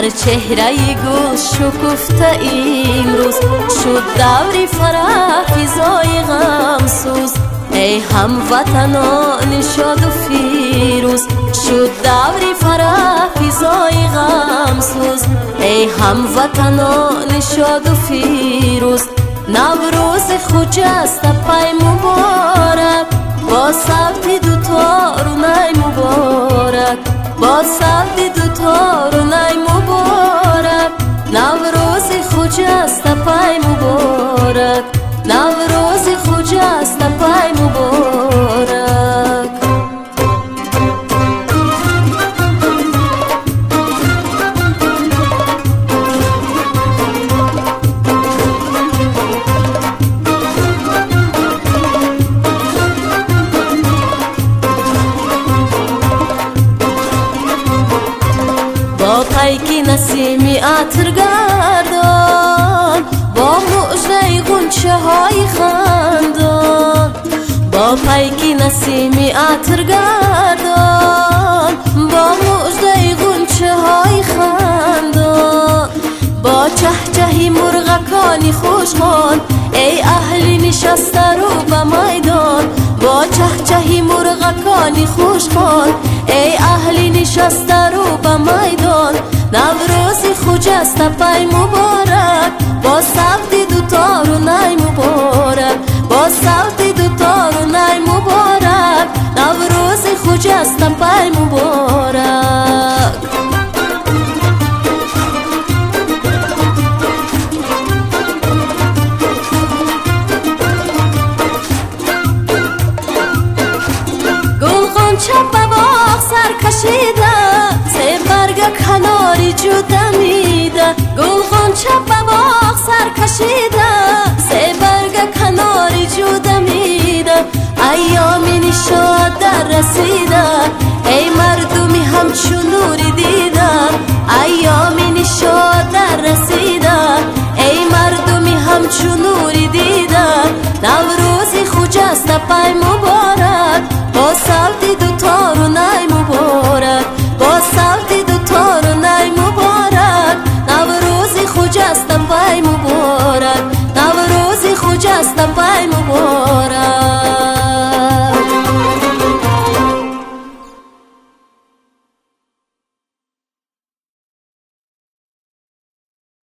چهره گل شکفته امروز شد دور فرح فضای غم سوز. ای هموطنان شاد و فیروز شد دور فرح فضای غم سوز. ای هموطنان شاد و فیروز نوروز خجسته پای مبارک با صوت دوتا رونای مبارک با صوت دوتا رونای مبارک نوروز خجسته پای مبارک نوروز خجسته پای مبارک. با پیک نسیمی عطر گردان با مژده غنچه های خندان با پیک نسیمی عطر گردان با مژده غنچه های خندان با چهچهی مرغکانی خوشحال ای اهل نشسته رو به میدان با چهچهی مرغکانی خوشحال ای اهل نشسته رو به میدان نوروز خجسته پای مبارک با صوت دوتا رونای مبارک با صوت دوتا رونای مبارک نوروز خجسته پای مبارک. گلغنچه به باغ سر کشیده سه برگ کناری جوده میده گلغنچه به باغ سر کشیده سه برگ کناری جوده میده ایامی نشاد در رسیده ای مردمی همچون نوری دیده ایامی نشاد در رسیده ای مردمی همچون نوری دیده نوروز خجسته پای مبارک با صوت دوتا رونای مبارک با صوت دوتا رونای مبارک نوروز خجسته پای مبارک نوروز خجسته